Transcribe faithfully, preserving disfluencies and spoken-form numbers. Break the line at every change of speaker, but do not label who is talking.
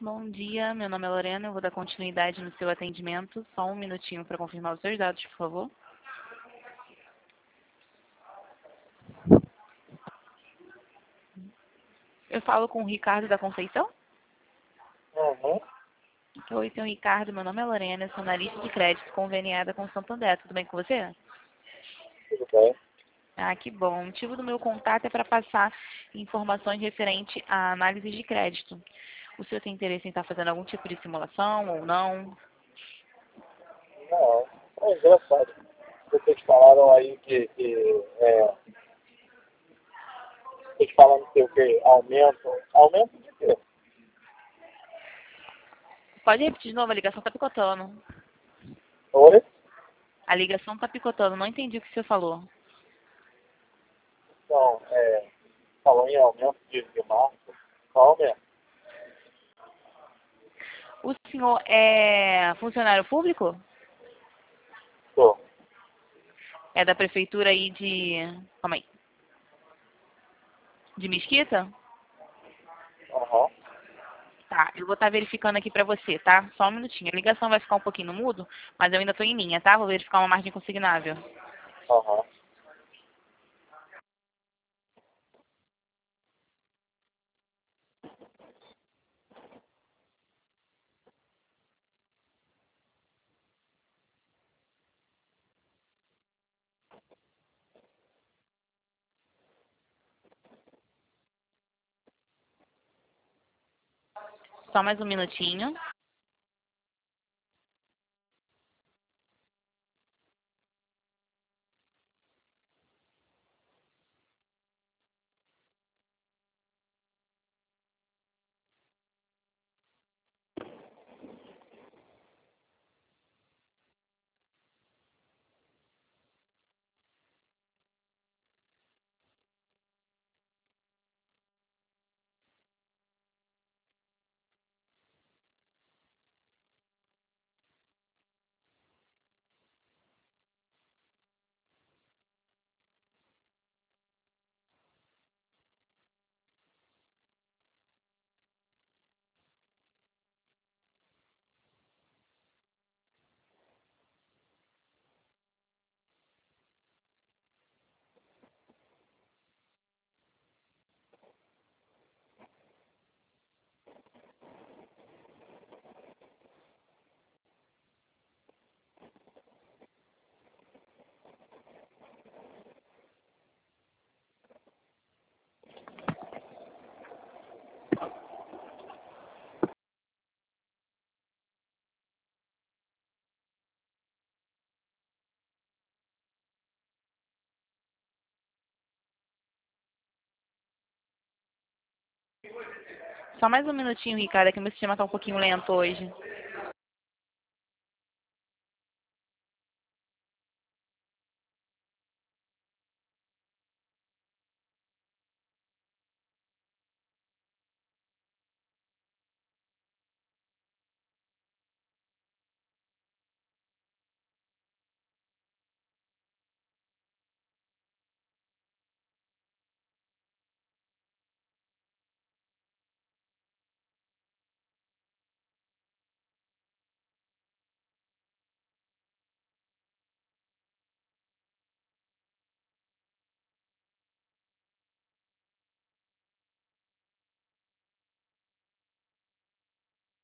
Bom dia, meu nome é Lorena, eu vou dar continuidade no seu atendimento. Só um minutinho para confirmar os seus dados, por favor. Eu falo com o Ricardo da Conceição?
Uhum.
Oi, senhor Ricardo, meu nome é Lorena, eu sou analista de crédito conveniada com o Santander. Tudo bem com você?
Tudo bem.
Ah, que bom. O motivo do meu contato é para passar informações referente à análise de crédito. O senhor tem interesse em estar fazendo algum tipo de simulação ou não?
Não, é engraçado. Vocês falaram aí que, que é, vocês falam que o que aumento. Aumento de quê?
Pode repetir de novo, a ligação está picotando.
Oi?
A ligação está picotando, não entendi o que o senhor falou.
Então, é, falou em aumento de, de marca. Qual aumento?
O senhor é funcionário público?
Tô.
É da prefeitura aí de... Calma aí. De Mesquita?
Aham.
Tá, eu vou estar verificando aqui pra você, tá? Só um minutinho. A ligação vai ficar um pouquinho no mudo, mas eu ainda tô em linha, tá? Vou verificar uma margem consignável.
Aham.
Só mais um minutinho. Só mais um minutinho, Ricardo, é que meu sistema tá um pouquinho lento hoje.